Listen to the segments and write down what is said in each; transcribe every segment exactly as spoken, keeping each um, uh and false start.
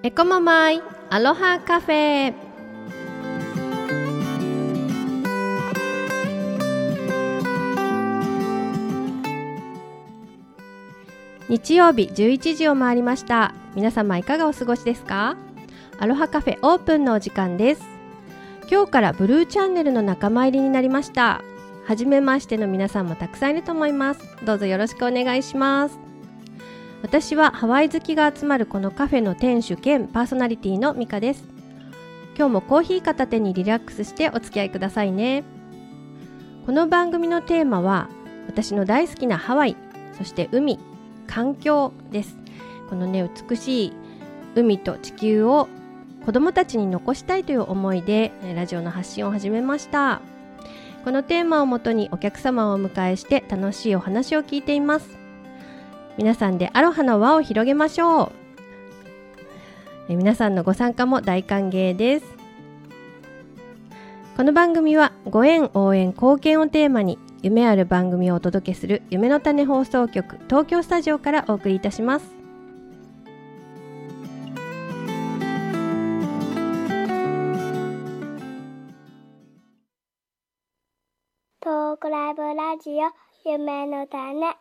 へこままいアロハカフェ。日曜日じゅういちじを回りました。皆様いかがお過ごしですか？アロハカフェオープンのお時間です。今日からブルーチャンネルの仲間入りになりました。はじめましての皆さんもたくさんいると思います。どうぞよろしくお願いします。私はハワイ好きが集まるこのカフェの店主兼パーソナリティのミカです。今日もコーヒー片手にリラックスしてお付き合いくださいね。この番組のテーマは私の大好きなハワイ、そして海、環境です。このね、美しい海と地球を子どもたちに残したいという思いでラジオの発信を始めました。このテーマをもとにお客様をお迎えして楽しいお話を聞いています。皆さんでアロハの輪を広げましょう。え皆さんのご参加も大歓迎です。この番組はご縁、応援、貢献をテーマに夢ある番組をお届けする夢の種放送局東京スタジオからお送りいたします。 トークライブラジオ夢の種。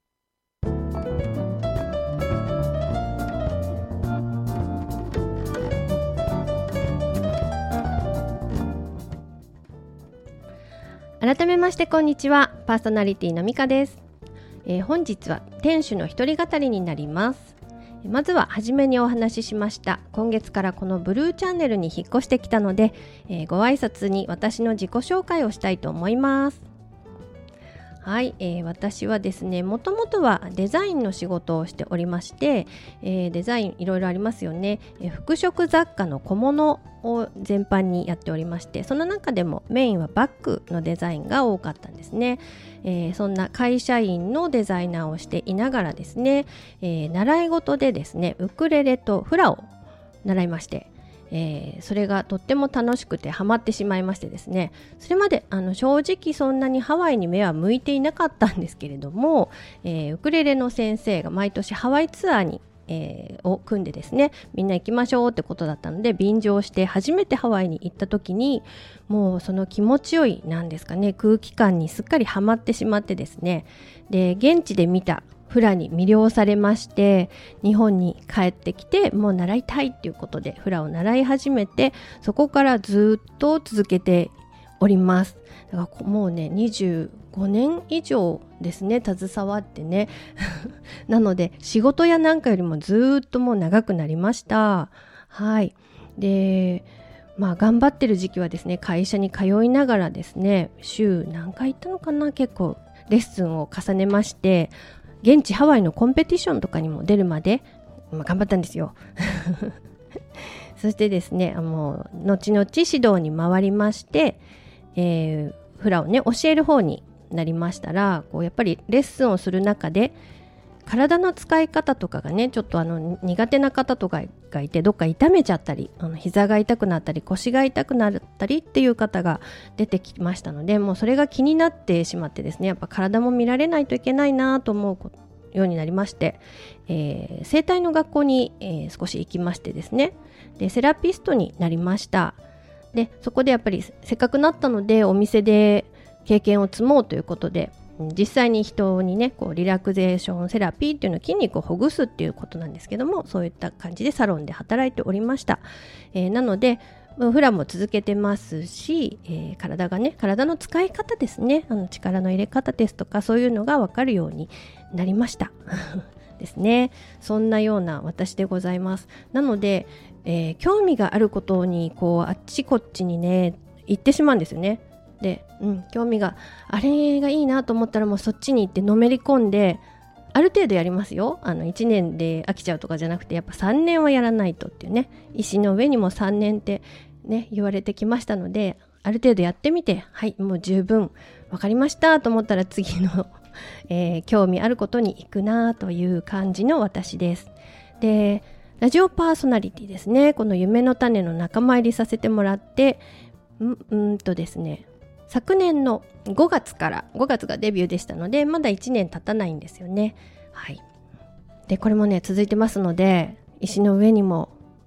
改めましてこんにちは、パーソナリティのミカです。えー、本日は店主の一人語りになります。まずは初めにお話ししました今月からこのブルーチャンネルに引っ越してきたので、えー、ご挨拶に私の自己紹介をしたいと思います。はい、えー、私はですね、もともとはデザインの仕事をしておりまして、えー、デザインいろいろありますよね、えー、服飾雑貨の小物を全般にやっておりまして、その中でもメインはバッグのデザインが多かったんですね。えー、そんな会社員のデザイナーをしていながらですね、えー、習い事でですねウクレレとフラを習いまして、えー、それがとっても楽しくてハマってしまいましてですね、それまであの正直そんなにハワイに目は向いていなかったんですけれども、えー、ウクレレの先生が毎年ハワイツアーに、えー、を組んでですね、みんな行きましょうってことだったので便乗して初めてハワイに行った時に、もうその気持ちよいなんですかね、空気感にすっかりハマってしまってですね、で現地で見たフラに魅了されまして、日本に帰ってきてもう習いたいっていうことでフラを習い始めて、そこからずっと続けております。だからもうねにじゅうごねん以上ですね、携わってねなので仕事やなんかよりもずっともう長くなりました。はい。でまあ頑張ってる時期はですね、会社に通いながらですね、週何回行ったのかな、結構レッスンを重ねまして、現地ハワイのコンペティションとかにも出るまで、まあ、頑張ったんですよそしてですね、もう後々指導に回りまして、えー、フラをね教える方になりましたら、こうやっぱりレッスンをする中で体の使い方とかがねちょっとあの苦手な方とかがいて、どっか痛めちゃったり、あの膝が痛くなったり腰が痛くなったりっていう方が出てきましたので、もうそれが気になってしまってですね、やっぱ体も見られないといけないなと思うようになりまして、えー、整体の学校に、えー、少し行きましてですね、でセラピストになりました。でそこでやっぱりせっかくなったのでお店で経験を積もうということで、実際に人にねこうリラクゼーションセラピーっていうのは筋肉をほぐすっていうことなんですけども、そういった感じでサロンで働いておりました。えー、なのでフラも続けてますし、えー、体がね体の使い方ですね、あの力の入れ方ですとかそういうのが分かるようになりましたですね。そんなような私でございます。なので、えー、興味があることにこうあっちこっちにね行ってしまうんですよね。で、うん、興味があれがいいなと思ったらもうそっちに行ってのめり込んで、ある程度やりますよ。あのいちねんで飽きちゃうとかじゃなくて、やっぱさんねんはやらないとっていうね、石の上にもさんねんってね言われてきましたので、ある程度やってみて、はいもう十分わかりましたと思ったら次の、えー、興味あることに行くなという感じの私です。でラジオパーソナリティですね、この夢の種の仲間入りさせてもらってんうんとですね昨年のごがつからごがつがデビューでしたので、まだいちねん経たないんですよね。はい。でこれもね続いてますので、石の上にも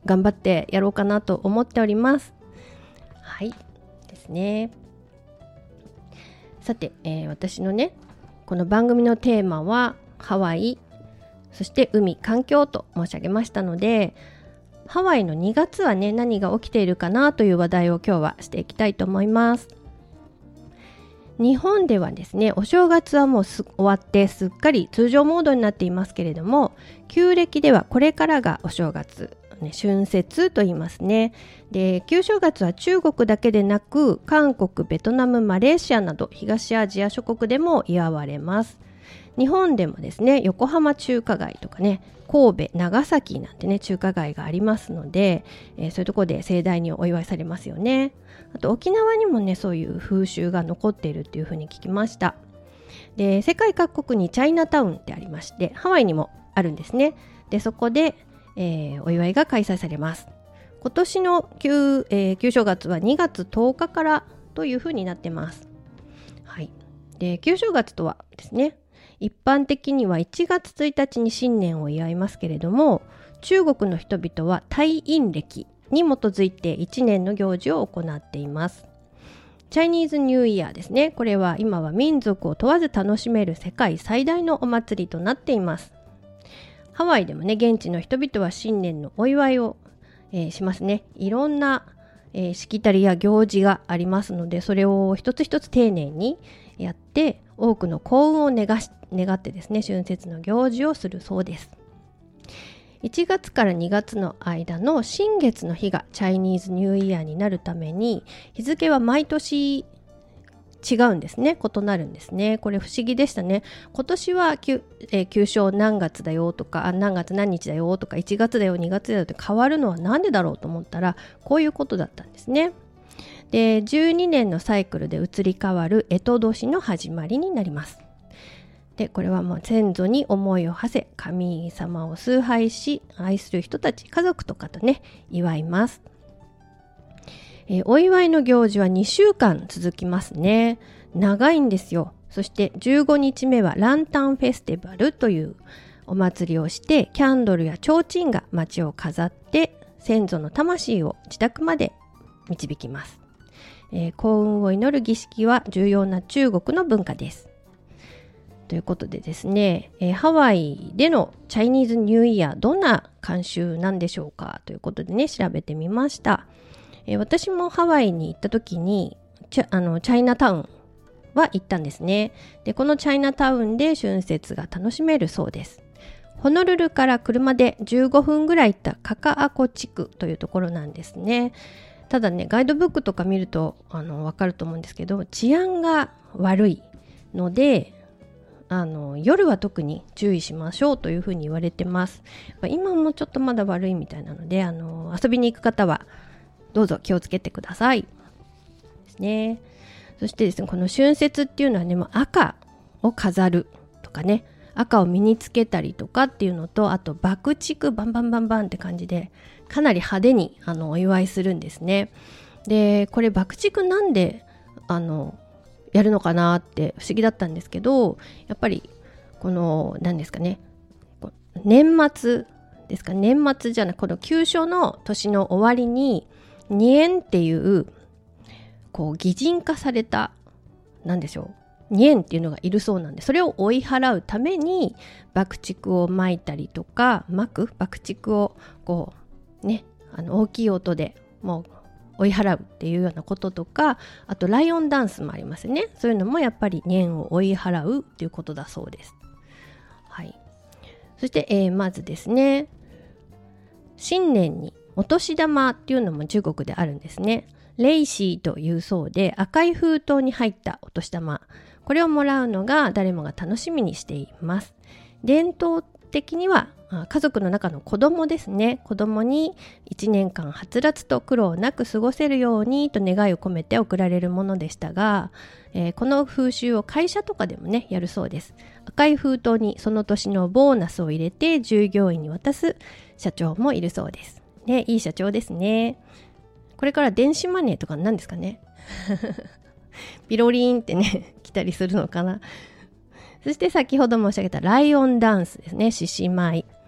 頑張ってやろうかなと思っております。はいですね。さて、えー、私のねこの番組のテーマはハワイ、そして海、環境と申し上げましたので、ハワイのにがつはね何が起きているかなという話題を今日はしていきたいと思います。日本ではですね、お正月はもうす終わってすっかり通常モードになっていますけれども、旧暦ではこれからがお正月、ね、春節と言いますね。で、旧正月は中国だけでなく韓国、ベトナム、マレーシアなど東アジア諸国でも祝われます。日本でもですね、横浜中華街とかね、神戸、長崎なんてね中華街がありますので、えー、そういうところで盛大にお祝いされますよね。あと沖縄にもねそういう風習が残っているっていうふうに聞きました。で、世界各国にチャイナタウンってありまして、ハワイにもあるんですね。で、そこで、えー、お祝いが開催されます。今年の 旧,、えー、旧正月はにがつとおかからというふうになってます。はい。で、旧正月とはですね、一般的にはいちがつついたちに新年を祝いますけれども、中国の人々は大陰暦に基づいていちねんの行事を行っています。チャイニーズニューイヤーですね。これは今は民族を問わず楽しめる世界最大のお祭りとなっています。ハワイでもね、現地の人々は新年のお祝いを、えー、しますね。いろんな、えー、しきたりや行事がありますので、それを一つ一つ丁寧にやって多くの幸運を願し願ってですね、春節の行事をするそうです。いちがつからにがつの間の新月の日がチャイニーズニューイヤーになるために、日付は毎年違うんですね。異なるんですね。これ不思議でしたね。今年は旧、えー、旧正何月だよとか、あ何月何日だよとか、いちがつだよにがつだよって変わるのはなんでだろうと思ったら、こういうことだったんですね。で、じゅうにねんのサイクルで移り変わる干支年の始まりになります。で、これはもう先祖に思いを馳せ、神様を崇拝し、愛する人たち、家族とかとね祝います。えー、お祝いの行事はにしゅうかん続きますね。長いんですよ。そしてじゅうごにちめはランタンフェスティバルというお祭りをして、キャンドルや提灯が街を飾って先祖の魂を自宅まで導きます。えー、幸運を祈る儀式は重要な中国の文化です。ということでですね、えー、ハワイでのチャイニーズニューイヤー、どんな慣習なんでしょうかということでね、調べてみました。えー、私もハワイに行った時にチャ、あのチャイナタウンは行ったんですね。で、このチャイナタウンで春節が楽しめるそうです。ホノルルから車でじゅうごふんぐらい行ったカカアコ地区というところなんですね。ただね、ガイドブックとか見るとあの分かると思うんですけど、治安が悪いので、あの夜は特に注意しましょうというふうに言われてます。今もちょっとまだ悪いみたいなので、あの遊びに行く方はどうぞ気をつけてくださいですね。そしてですね、この春節っていうのはね、もう赤を飾るとかね、赤を身につけたりとかっていうのと、あと爆竹バンバンバンバンって感じでかなり派手にあのお祝いするんですね。で、これ爆竹なんであのやるのかなって不思議だったんですけど、やっぱりこの何ですかね、年末ですか、年末じゃない、この旧正の年の終わりにニエンっていうこう擬人化された、なんでしょう、ニエンっていうのがいるそうなんで、それを追い払うために爆竹を撒いたりとか、撒く爆竹をこうね、あの大きい音でもう追い払うっていうようなこととか、あとライオンダンスもありますね。そういうのもやっぱりニエンを追い払うっていうことだそうです。はい。そして、えー、まずですね、新年にお年玉っていうのも中国であるんですね。レイシーというそうで、赤い封筒に入ったお年玉、これをもらうのが誰もが楽しみにしています。伝統的には家族の中の子供ですね、子供にいちねんかんはつらつと苦労なく過ごせるようにと願いを込めて贈られるものでしたが、えー、この風習を会社とかでもねやるそうです。赤い封筒にその年のボーナスを入れて従業員に渡す社長もいるそうですね。いい社長ですね。これから電子マネーとか何ですかねピロリーンってね来たりするのかな。そして先ほど申し上げたライオンダンスですね、獅子舞。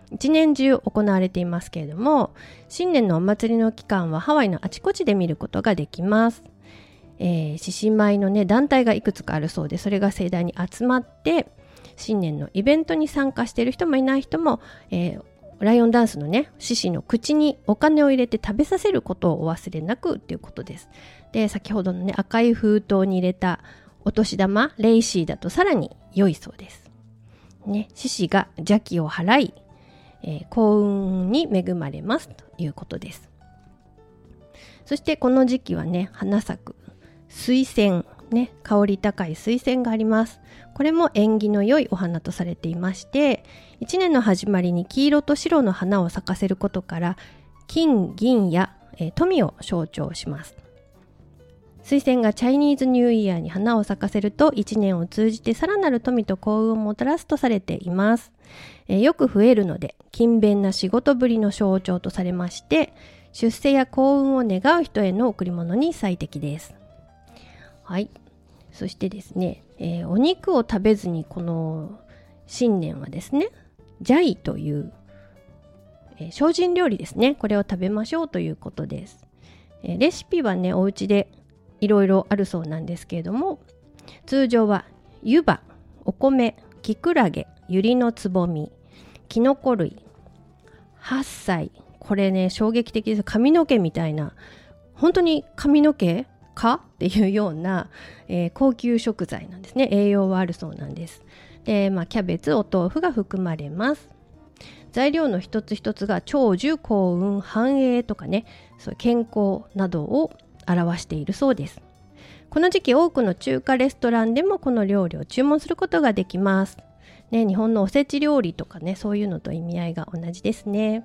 一年中行われていますけれども、新年のお祭りの期間はハワイのあちこちで見ることができます。えー、獅子舞のね団体がいくつかあるそうで、それが盛大に集まって新年のイベントに参加している人もいない人も、えー、ライオンダンスのね獅子の口にお金を入れて食べさせることをお忘れなくということです。で、先ほどのね赤い封筒に入れたお年玉レイシーだとさらに良いそうです。ね、獅子が邪気を払い、えー、幸運に恵まれますということです。そしてこの時期はね花咲く水仙、ね、香り高い水仙があります。これも縁起の良いお花とされていまして、いちねんの始まりに黄色と白の花を咲かせることから金銀や、えー、富を象徴します。水仙がチャイニーズニューイヤーに花を咲かせるといちねんを通じてさらなる富と幸運をもたらすとされています。えー、よく増えるので勤勉な仕事ぶりの象徴とされまして、出世や幸運を願う人への贈り物に最適です。はい。そしてですね、えー、お肉を食べずにこの新年はですね、ジャイという、えー、精進料理ですね、これを食べましょうということです。えー、レシピはねお家でいろいろあるそうなんですけれども、通常は湯葉、お米、きくらげ、ゆりのつぼみ、きのこ類、はっさい、これね衝撃的です。髪の毛みたいな、本当に髪の毛かっていうような、えー、高級食材なんですね。栄養はあるそうなんです。で、まあ、キャベツ、お豆腐が含まれます。材料の一つ一つが長寿、幸運、繁栄とかね、そういう健康などを表しているそうです。この時期多くの中華レストランでもこの料理を注文することができます。ね、日本のおせち料理とかね、そういうのと意味合いが同じですね。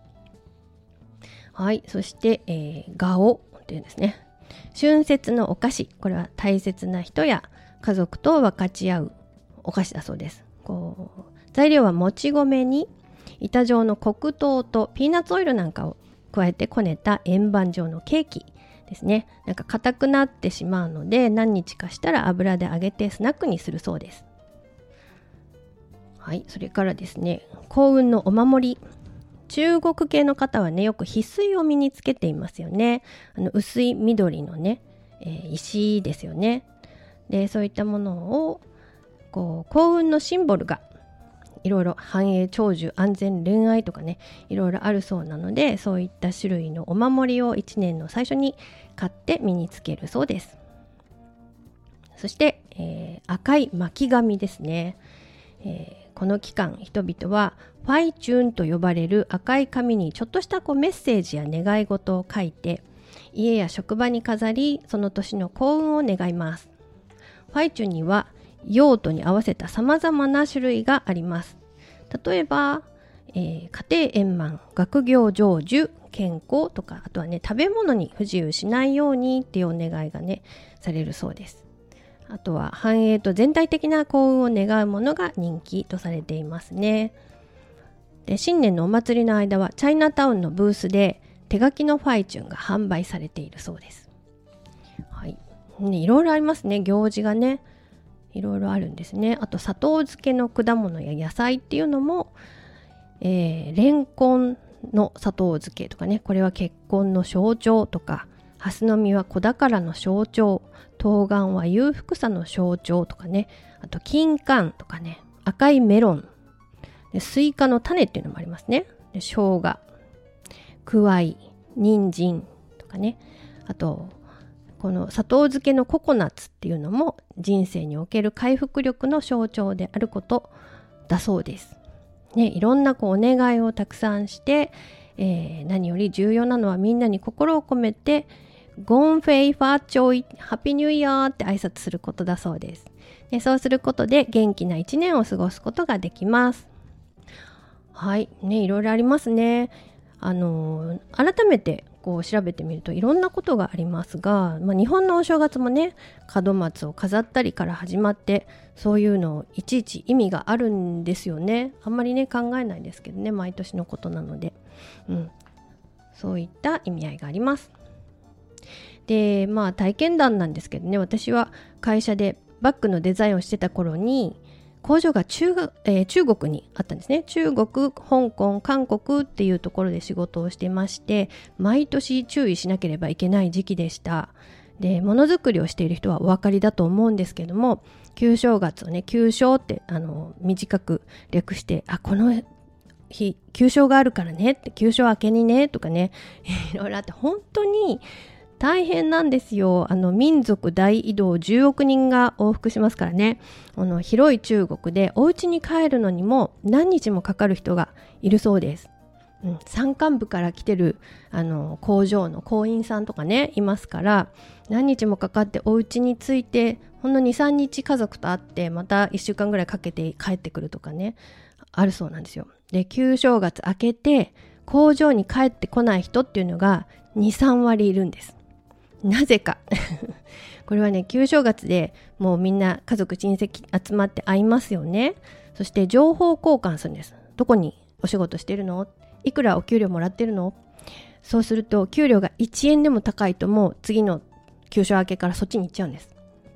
はい、そして、えー、ガオっていうんですね。春節のお菓子、これは大切な人や家族と分かち合うお菓子だそうです。こう材料はもち米に板状の黒糖とピーナッツオイルなんかを加えてこねた円盤状のケーキですね。なんか硬くなってしまうので何日かしたら油で揚げてスナックにするそうです。はい、それからですね、幸運のお守り。中国系の方はねよく翡翠を身につけていますよね。あの薄い緑のね、えー、石ですよね。で、そういったものをこう幸運のシンボルがいろいろ繁栄、長寿、安全、恋愛とかねいろいろあるそうなので、そういった種類のお守りをいちねんの最初に買って身につけるそうです。そして、えー、赤い巻紙ですね。えーこの期間、人々はファイチューンと呼ばれる赤い紙にちょっとしたこうメッセージや願い事を書いて家や職場に飾り、その年の幸運を願います。ファイチューンには用途に合わせた様々な種類があります。例えば、えー、家庭円満、学業成就、健康とか、あとはね食べ物に不自由しないようにっていうお願いがねされるそうです。あとは繁栄と全体的な幸運を願うものが人気とされていますね。で、新年のお祭りの間はチャイナタウンのブースで手書きのファイチューンが販売されているそうです。はい、ね、いろいろありますね。行事がねいろいろあるんですね。あと砂糖漬けの果物や野菜っていうのも、えー、レンコンの砂糖漬けとかね、これは結婚の象徴とか、ハスの実は子宝の象徴、冬瓜は裕福さの象徴とかね、あと金柑とかね、赤いメロンで、スイカの種っていうのもありますね。で、生姜、くわい、人参とかね、あとこの砂糖漬けのココナッツっていうのも人生における回復力の象徴であることだそうです。ね、いろんなこうお願いをたくさんして、えー、何より重要なのはみんなに心を込めてゴンフェイファーチョイハッピーニューイヤーって挨拶することだそうです。で、そうすることで元気な一年を過ごすことができます。はいね、いろいろありますね。あのー、改めてこう調べてみるといろんなことがありますが、まあ、日本のお正月もね門松を飾ったりから始まって、そういうのいちいち意味があるんですよね。あんまりね考えないですけどね、毎年のことなので、うん、そういった意味合いがあります。で、まあ体験談なんですけどね、私は会社でバッグのデザインをしてた頃に工場が 中, が、えー、中国にあったんですね。中国、香港、韓国っていうところで仕事をしてまして、毎年注意しなければいけない時期でした。で、ものづくりをしている人はお分かりだと思うんですけども、旧正月をね、旧正ってあの短く略して、あ、この日旧正があるからねって、旧正明けにねとかね、いろいろあって本当に大変なんですよ。あの民族大移動じゅうおくにんが往復しますからね。あの広い中国でお家に帰るのにも何日もかかる人がいるそうです。うん、山間部から来てるあの工場の工員さんとかねいますから、何日もかかってお家に着いてほんの にさんにち家族と会ってまたいっしゅうかんぐらいかけて帰ってくるとかね、あるそうなんですよ。で、旧正月明けて工場に帰ってこない人っていうのが にさんわりいるんです。なぜかこれはね、旧正月でもうみんな家族親戚集まって会いますよね。そして情報交換するんです。どこにお仕事してるの？いくらお給料もらってるの？そうすると給料がいちえんでも高いともう次の旧正明けからそっちに行っちゃうんです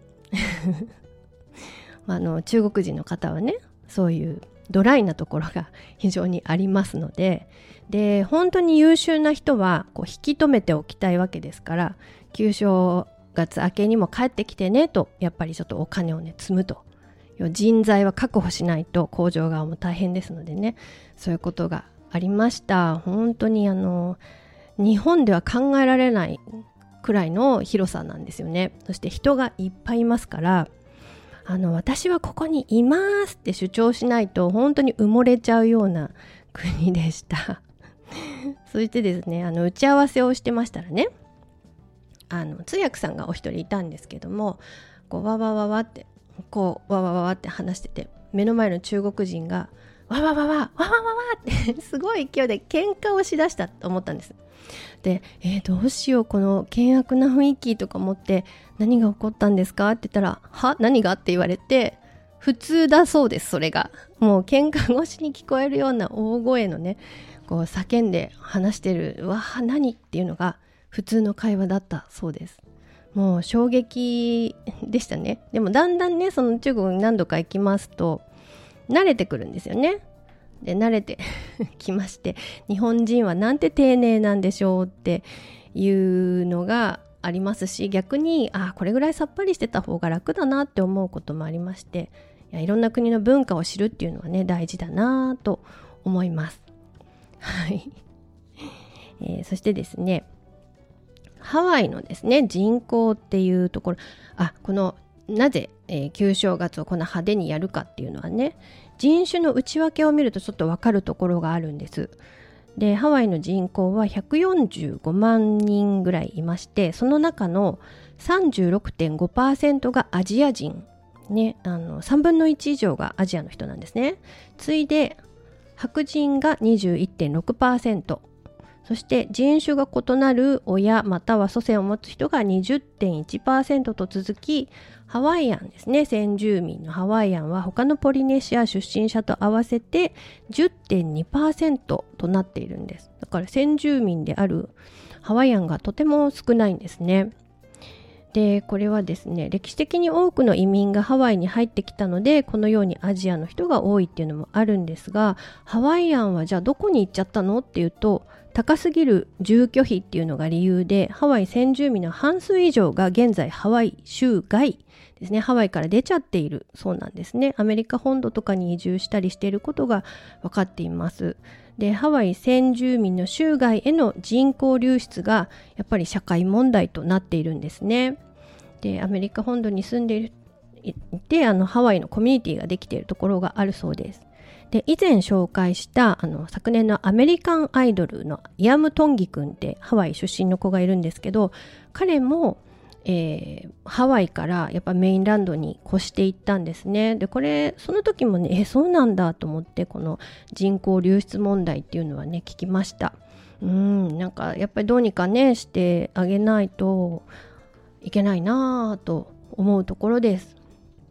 あの中国人の方はね、そういうドライなところが非常にありますので、で本当に優秀な人はこう引き止めておきたいわけですから、旧正月明けにも帰ってきてねと、やっぱりちょっとお金をね積むと、人材は確保しないと工場側も大変ですのでね、そういうことがありました。本当にあの日本では考えられないくらいの広さなんですよね。そして人がいっぱいいますから、あの私はここにいますって主張しないと本当に埋もれちゃうような国でしたそしてですね、あの打ち合わせをしてましたらね、あの通訳さんがお一人いたんですけども、こうわわわわってこうわわわわって話してて、目の前の中国人がわわわわわわわわってすごい勢いで喧嘩をしだしたと思ったんです。で、えー、どうしよう、この険悪な雰囲気とか思って、何が起こったんですかって言ったら、は何がって言われて、普通だそうです。それがもう喧嘩越しに聞こえるような大声のね、こう叫んで話してるわー何っていうのが普通の会話だったそうです。もう衝撃でしたね。でもだんだんね、その中国に何度か行きますと慣れてくるんですよね。で慣れてきまして、日本人はなんて丁寧なんでしょうっていうのがありますし、逆にあこれぐらいさっぱりしてた方が楽だなって思うこともありまして、いやいろんな国の文化を知るっていうのはね大事だなと思います。はい、えー、そしてですね、ハワイのですね人口っていうところ、あこのなぜ、えー、旧正月をこんな派手にやるかっていうのはね、人種の内訳を見るとちょっと分かるところがあるんです。でハワイの人口はひゃくよんじゅうごまんにんぐらいいまして、その中の さんじゅうろくてんごパーセント がアジア人、ね、あのさんぶんのいち以上がアジアの人なんですね。次いで白人が にじゅういってんろくパーセント、そして人種が異なる親または祖先を持つ人が にじゅってんいちパーセント と続き、ハワイアンですね、先住民のハワイアンは他のポリネシア出身者と合わせて じゅってんにパーセント となっているんです。だから先住民であるハワイアンがとても少ないんですね。でこれはですね、歴史的に多くの移民がハワイに入ってきたのでこのようにアジアの人が多いっていうのもあるんですが、ハワイアンはじゃあどこに行っちゃったのっていうと、高すぎる住居費っていうのが理由で、ハワイ先住民の半数以上が現在ハワイ州外ですね、ハワイから出ちゃっているそうなんですね。アメリカ本土とかに移住したりしていることが分かっています。でハワイ先住民の州外への人口流出がやっぱり社会問題となっているんですね。でアメリカ本土に住んでいるいてあのハワイのコミュニティができているところがあるそうです。で以前紹介したあの昨年のアメリカンアイドルのイアム・トンギ君ってハワイ出身の子がいるんですけど、彼も、えー、ハワイからやっぱメインランドに越していったんですね。でこれその時もねえそうなんだと思って、この人口流出問題っていうのはね聞きました。うんなんかやっぱりどうにかねしてあげないといけないなぁと思うところです。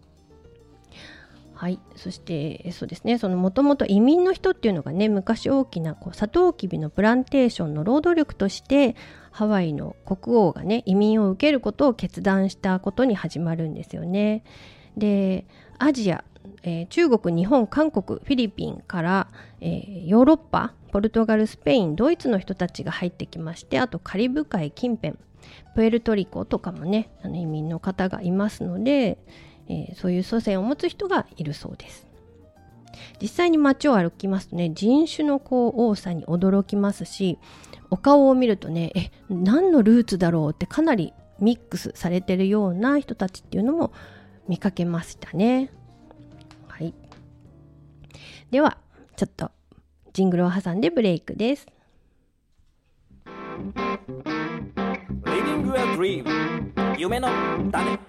はい、そしてそうですね、そのもともと移民の人っていうのがね、昔大きなこうサトウキビのプランテーションの労働力としてハワイの国王がね移民を受けることを決断したことに始まるんですよね。でアジアえー、中国、日本、韓国、フィリピンから、えー、ヨーロッパ、ポルトガル、スペイン、ドイツの人たちが入ってきまして、あとカリブ海近辺、プエルトリコとかもね、あの移民の方がいますので、えー、そういう祖先を持つ人がいるそうです。実際に街を歩きますとね、人種のこう多さに驚きますし、お顔を見るとね、え、何のルーツだろうってかなりミックスされてるような人たちっていうのも見かけましたね。はい。では、ちょっとジングルを挟んでブレイクです。 Living a dream 夢の種。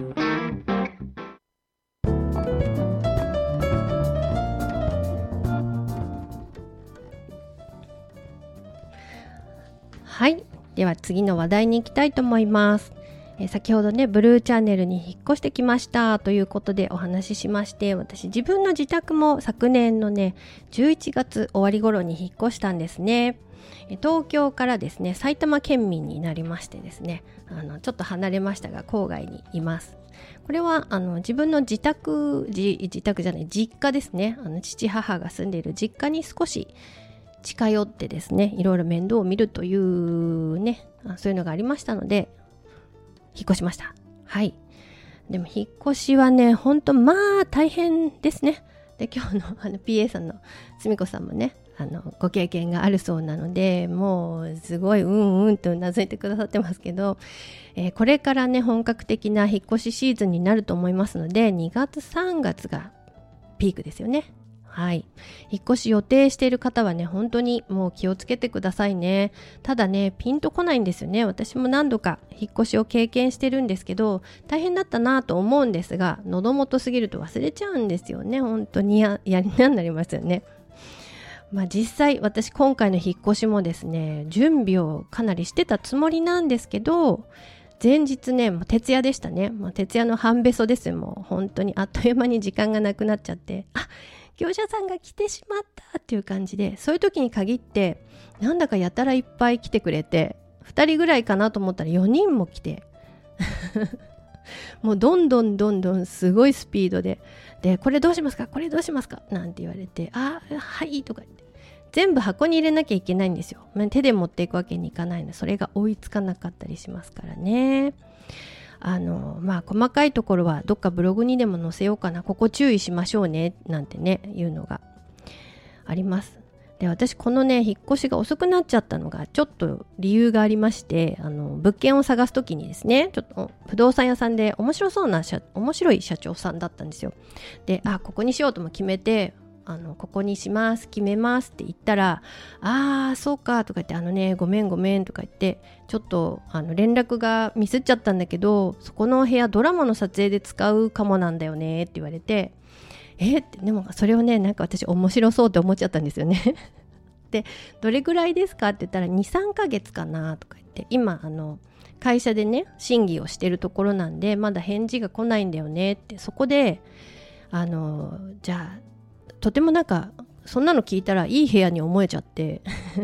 はい。では次の話題に行きたいと思います。えー、先ほどね、ブルーチャンネルに引っ越してきましたということでお話ししまして、私自分の自宅も昨年のね、じゅういちがつ終わり頃に引っ越したんですね。東京からですね、埼玉県民になりましてですね、あのちょっと離れましたが郊外にいます。これはあの自分の自宅自、自宅じゃない実家ですね。あの父母が住んでいる実家に少し近寄ってですね、いろいろ面倒を見るというね、そういうのがありましたので引っ越しました。はい。でも引っ越しはね、ほんとまあ大変ですね。で、今日のあの ピーエー さんのすみこさんもね、あのご経験があるそうなので、もうすごいうんうんとうなずいてくださってますけど、えー、これからね本格的な引っ越しシーズンになると思いますので、にがつさんがつがピークですよね。はい。引っ越し予定している方はね、本当にもう気をつけてくださいね。ただね、ピンとこないんですよね。私も何度か引っ越しを経験してるんですけど、大変だったなと思うんですが、喉元すぎると忘れちゃうんですよね。本当にや、やりなになりますよね。まあ実際、私今回の引っ越しもですね、準備をかなりしてたつもりなんですけど、前日ね、もう徹夜でしたね。もう徹夜の半べそですよ。もう本当にあっという間に時間がなくなっちゃって、あ、業者さんが来てしまったっていう感じで、そういう時に限ってなんだかやたらいっぱい来てくれて、ふたりぐらいかなと思ったらよにんも来てもうどんどんどんどんすごいスピードで、でこれどうしますかこれどうしますかなんて言われて、あはいとか言って全部箱に入れなきゃいけないんですよ。手で持っていくわけにいかないので、それが追いつかなかったりしますからね。あのまあ細かいところはどっかブログにでも載せようかな、ここ注意しましょうねなんてねいうのがあります。で、私このね引っ越しが遅くなっちゃったのがちょっと理由がありまして、あの物件を探すときにですね、ちょっと不動産屋さんで面白そうな面白い社長さんだったんですよ。で、あここにしようとも決めて、あのここにします決めますって言ったら、あーそうかとか言って、あのねごめんごめんとか言って、ちょっとあの連絡がミスっちゃったんだけど、そこの部屋ドラマの撮影で使うかもなんだよねって言われて、えって、でもそれをねなんか私面白そうって思っちゃったんですよねで、どれぐらいですかって言ったらにさんかげつかなとか言って、今あの会社でね審議をしてるところなんでまだ返事が来ないんだよねって、そこであのじゃあとてもなんかそんなの聞いたらいい部屋に思えちゃって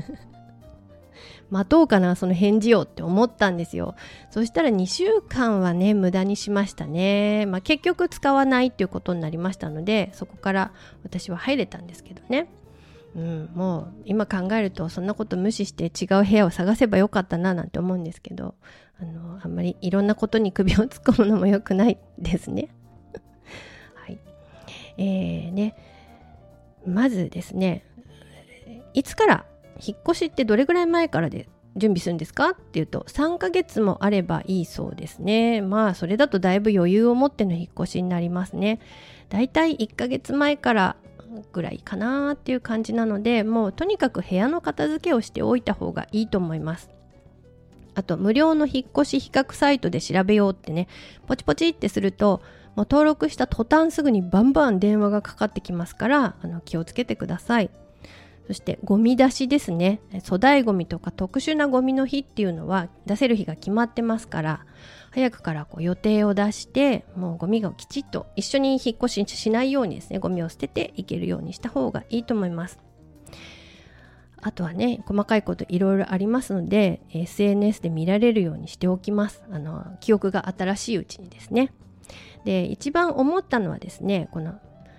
待とうかなその返事をって思ったんですよ。そしたらにしゅうかんはね無駄にしましたね。まあ、結局使わないっていうことになりましたので、そこから私は入れたんですけどね、うん、もう今考えるとそんなこと無視して違う部屋を探せばよかったななんて思うんですけど、あのあんまりいろんなことに首を突っ込むのも良くないですねはい、えーねまずですね、いつから引っ越しってどれぐらい前からで準備するんですかっていうと、さんかげつもあればいいそうですね。まあそれだとだいぶ余裕を持っての引っ越しになりますね。だいたいいっかげつまえからぐらいかなっていう感じなので、もうとにかく部屋の片付けをしておいた方がいいと思います。あと無料の引っ越し比較サイトで調べようってね、ポチポチってするともう登録した途端すぐにバンバン電話がかかってきますから、あの気をつけてください。そしてゴミ出しですね。粗大ゴミとか特殊なゴミの日っていうのは出せる日が決まってますから、早くからこう予定を出して、もうゴミがきちっと一緒に引っ越ししないようにですね、ゴミを捨てていけるようにした方がいいと思います。あとはね、細かいこといろいろありますので エスエヌエス で見られるようにしておきます。あの記憶が新しいうちにですね。で、一番思ったのはですね、この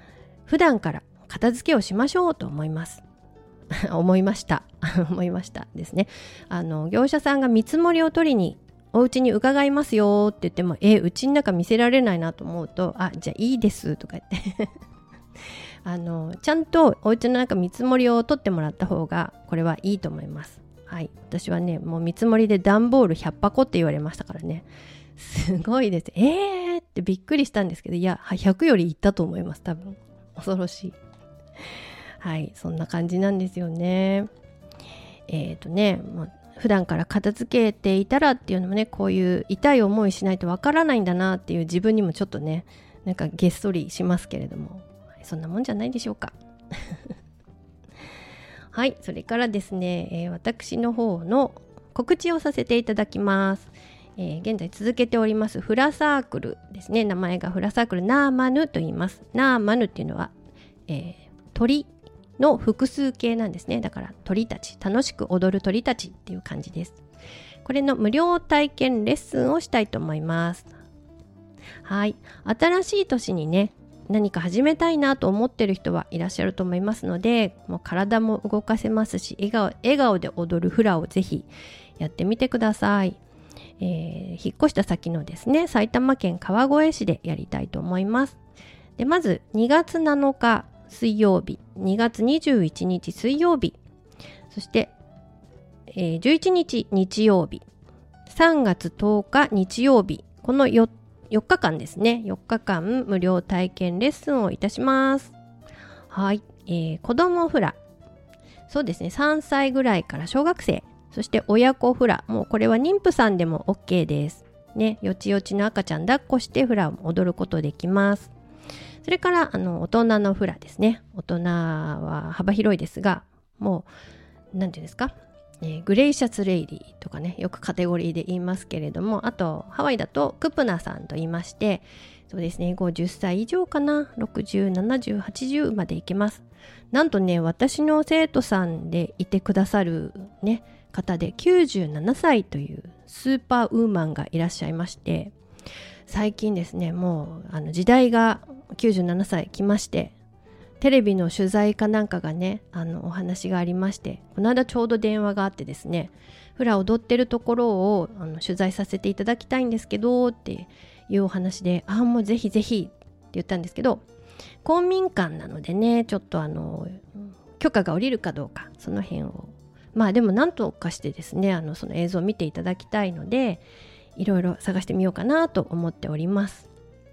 普段から片付けをしましょうと思います思いました思いましたですね。あの業者さんが見積もりを取りにお家に伺いますよって言っても、えうちの中見せられないなと思うと、あじゃあいいですとか言ってあのちゃんとお家の中見積もりを取ってもらった方がこれはいいと思います。はい、私はねもう見積もりで段ボールひゃっぱこって言われましたからね、すごいです。えーってびっくりしたんですけど、いやひゃくよりいったと思います。多分恐ろしい。はい、そんな感じなんですよね。えっとね、まあ、普段から片付けていたらっていうのもね、こういう痛い思いしないとわからないんだなっていう自分にもちょっとね、なんかげっそりしますけれども、そんなもんじゃないでしょうか。はい、それからですね、えー、私の方の告知をさせていただきます。えー、現在続けておりますフラサークルですね。名前がフラサークルナーマヌと言います。ナーマヌっていうのは、えー、鳥の複数形なんですね。だから鳥たち、楽しく踊る鳥たちっていう感じです。これの無料体験レッスンをしたいと思います。はい、新しい年にね、何か始めたいなと思ってる人はいらっしゃると思いますので、もう体も動かせますし、笑顔、笑顔で踊るフラをぜひやってみてください。えー、引っ越した先のですね、埼玉県川越市でやりたいと思います。で、まずにがつなのか水曜日、にがつにじゅういちにち水曜日、そして、えー、じゅういちにち日曜日、さんがつとおか日曜日、この 4, 4日間ですね、よっかかん無料体験レッスンをいたします。はい、えー、子供フラ、そうですね、さんさいぐらいから小学生、そして親子フラ、もうこれは妊婦さんでも OK です。ね、よちよちの赤ちゃん抱っこしてフラを踊ることできます。それからあの大人のフラですね。大人は幅広いですが、もう何て言うんですか、えー、グレイシャツレイディとかね、よくカテゴリーで言いますけれども、あとハワイだとクプナさんと言いまして、そうですね、ごじゅっさい以上かな、ろくじゅう、ななじゅう、はちじゅうまでいけます。なんとね、私の生徒さんでいてくださるね方できゅうじゅうななさいというスーパーウーマンがいらっしゃいまして、最近ですね、もうあの時代がきゅうじゅうななさい来まして、テレビの取材かなんかがね、あのお話がありまして、この間ちょうど電話があってですね、フラ踊ってるところをあの取材させていただきたいんですけどっていうお話で、あもうぜひぜひって言ったんですけど、公民館なのでね、ちょっとあの許可が下りるかどうか、その辺をまあでも何とかしてですね、あのその映像を見ていただきたいので、いろいろ探してみようかなと思っております。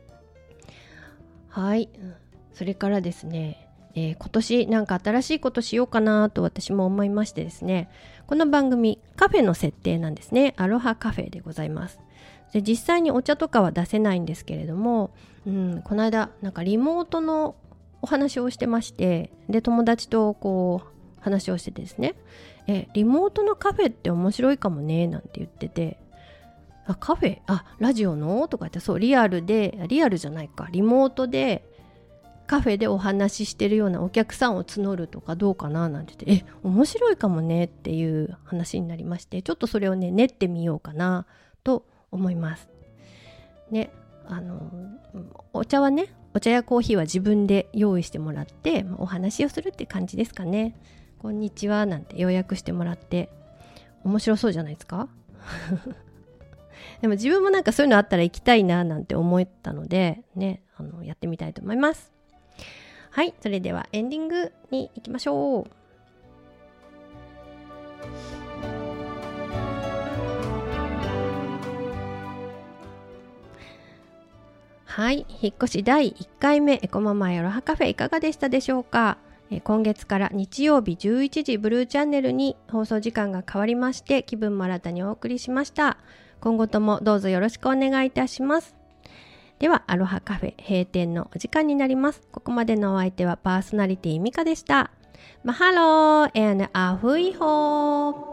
はい、それからですね、えー、今年なんか新しいことしようかなと私も思いましてですね、この番組カフェの設定なんですね。アロハカフェでございます。で、実際にお茶とかは出せないんですけれども、うん、この間なんかリモートのお話をしてまして、で友達とこう話をしててですね、えリモートのカフェって面白いかもねなんて言ってて、あカフェあラジオのとか言って、そうリアルでリアルじゃないかリモートでカフェでお話ししてるようなお客さんを募るとかどうかななんて言って、え面白いかもねっていう話になりまして、ちょっとそれをね練ってみようかなと思いますね。あのお茶はね、お茶やコーヒーは自分で用意してもらってお話をするって感じですかね。こんにちはなんて予約してもらって、面白そうじゃないですか。でも自分もなんかそういうのあったら行きたいななんて思ったのでね、あのやってみたいと思います。はい、それではエンディングに行きましょう。はい、引っ越しだいいっかいめエコママアロハカフェいかがでしたでしょうか。え今月から日曜日じゅういちじブルーチャンネルに放送時間が変わりまして、気分も新たにお送りしました。今後ともどうぞよろしくお願いいたします。ではアロハカフェ閉店のお時間になります。ここまでのお相手はパーソナリティミカでした。マハロー and アフイホー。